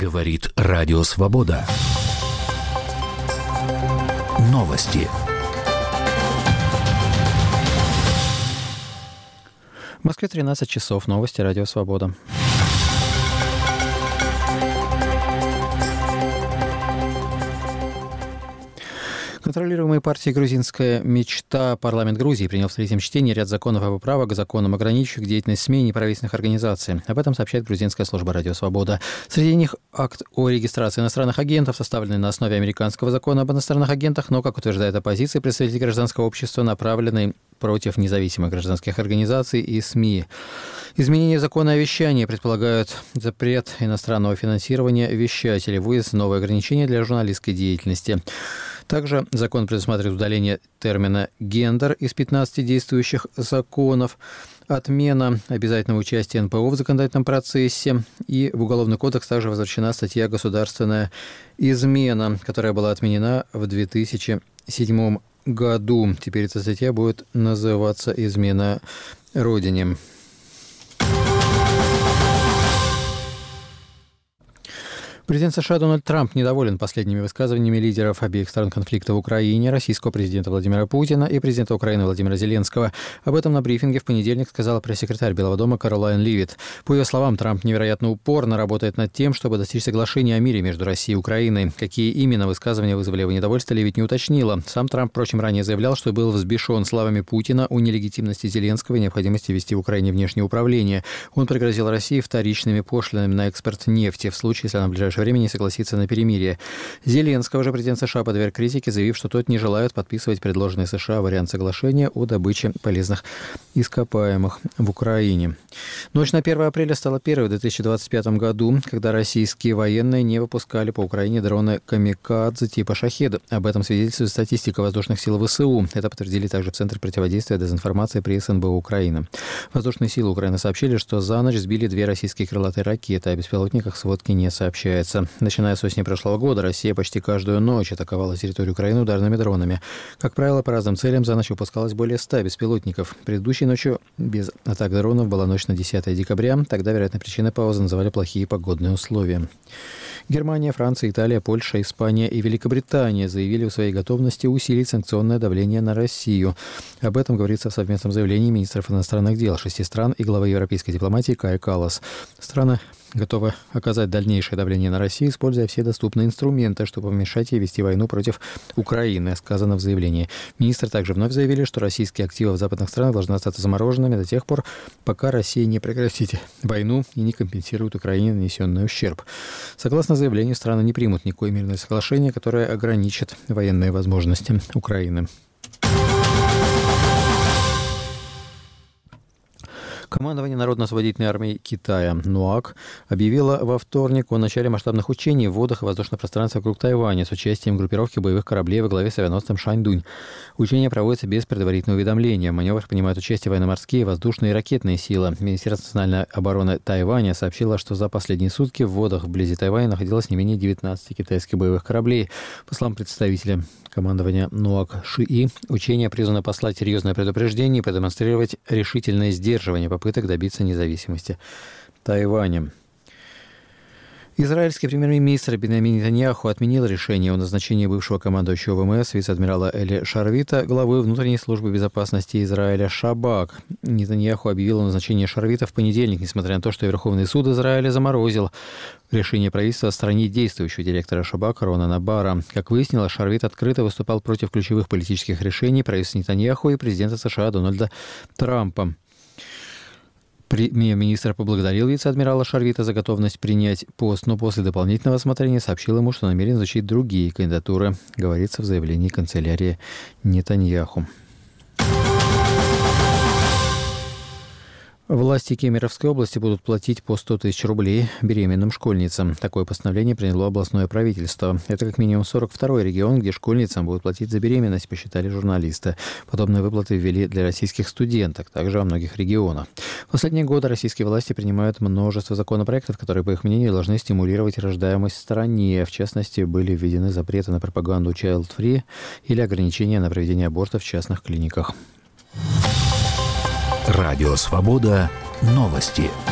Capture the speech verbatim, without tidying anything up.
Говорит Радио Свобода. Новости. В Москве тринадцать часов. Новости Радио Свобода. Контролируемый партией «Грузинская мечта» парламент Грузии принял в третьем чтении ряд законов и поправок к законам, ограничивающих деятельность СМИ и неправительственных организаций. Об этом сообщает грузинская служба «Радио Свобода». Среди них акт о регистрации иностранных агентов, составленный на основе американского закона об иностранных агентах, но, как утверждает оппозиция, представители гражданского общества, направленный против независимых гражданских организаций и СМИ. Изменения закона о вещании предполагают запрет иностранного финансирования вещателей, вводятся новые ограничения для журналистской деятельности. Также закон предусматривает удаление термина «гендер» из пятнадцати действующих законов, отмена обязательного участия эн пэ о в законодательном процессе, и в Уголовный кодекс также возвращена статья «Государственная измена», которая была отменена в две тысячи седьмом году. Теперь эта статья будет называться «Измена Родине». Президент США Дональд Трамп недоволен последними высказываниями лидеров обеих сторон конфликта в Украине, российского президента Владимира Путина и президента Украины Владимира Зеленского. Об этом на брифинге в понедельник сказала пресс-секретарь Белого дома Каролайн Ливит. По ее словам, Трамп невероятно упорно работает над тем, чтобы достичь соглашения о мире между Россией и Украиной. Какие именно высказывания вызвали его недовольство, Ливит не уточнила. Сам Трамп, впрочем, ранее заявлял, что был взбешен словами Путина о нелегитимности Зеленского и необходимости вести в Украине внешнее управление. Он пригрозил России вторичными пошлинами на экспорт нефти в случае, если она в ближайшее время не согласится на перемирие. Зеленского же президент США подверг критике, заявив, что тот не желает подписывать предложенный США вариант соглашения о добыче полезных ископаемых в Украине. Ночь на первое апреля стала первой в две тысячи двадцать пятом году, когда российские военные не выпускали по Украине дроны «Камикадзе» типа «Шахед». Об этом свидетельствует статистика воздушных сил вэ эс у. Это подтвердили также в Центре противодействия дезинформации при эс эн бэ о Украины. Воздушные силы Украины сообщили, что за ночь сбили две российские крылатые ракеты, о беспилотниках сводки не сообщается. Начиная с осени прошлого года, Россия почти каждую ночь атаковала территорию Украины ударными дронами. Как правило, по разным целям за ночь выпускалось более ста беспилотников. Предыдущей ночью без атак дронов была ночь на десятое декабря. Тогда, вероятно, причиной паузы называли плохие погодные условия. Германия, Франция, Италия, Польша, Испания и Великобритания заявили в своей готовности усилить санкционное давление на Россию. Об этом говорится в совместном заявлении министров иностранных дел шести стран и главы европейской дипломатии Кая Каллас. Страны готовы оказать дальнейшее давление на Россию, используя все доступные инструменты, чтобы помешать ей вести войну против Украины, сказано в заявлении. Министры также вновь заявили, что российские активы в западных странах должны остаться замороженными до тех пор, пока Россия не прекратит войну и не компенсирует Украине нанесенный ущерб. Согласно заявлению, страны не примут никакое мирное соглашение, которое ограничит военные возможности Украины. Командование Народно-освободительной армии Китая НУАК объявило во вторник о начале масштабных учений в водах и воздушном пространстве вокруг Тайваня с участием группировки боевых кораблей во главе с авианосцем «Шаньдунь». Учения проводятся без предварительного уведомления. В маневрах принимают участие военно-морские, воздушные и ракетные силы. Министерство национальной обороны Тайваня сообщило, что за последние сутки в водах вблизи Тайваня находилось не менее девятнадцати китайских боевых кораблей. По словам представителя командования НУАК ШИИ, учения призваны послать серьезное предупреждение и продемонстрировать решительное сдерживание попыток добиться независимости Тайваня. Израильский премьер-министр Биньямин Нетаньяху отменил решение о назначении бывшего командующего ВМС вице-адмирала Эли Шарвита главой внутренней службы безопасности Израиля Шабак. Нетаньяху объявил о назначении Шарвита в понедельник, несмотря на то, что Верховный суд Израиля заморозил решение правительства отстранить действующего директора Шабака Ронана Бара. Как выяснилось, Шарвит открыто выступал против ключевых политических решений правительства Нетаньяху и президента США Дональда Трампа. Премьер-министр поблагодарил вице-адмирала Шарвита за готовность принять пост, но после дополнительного осмотрения сообщил ему, что намерен изучить другие кандидатуры, говорится в заявлении канцелярии Нетаньяху. Власти Кемеровской области будут платить по сто тысяч рублей беременным школьницам. Такое постановление приняло областное правительство. Это как минимум сорок второй регион, где школьницам будут платить за беременность, посчитали журналисты. Подобные выплаты ввели для российских студенток, также во многих регионах. В последние годы российские власти принимают множество законопроектов, которые, по их мнению, должны стимулировать рождаемость в стране. В частности, были введены запреты на пропаганду child-free или ограничения на проведение абортов в частных клиниках. Радио Свобода. Новости.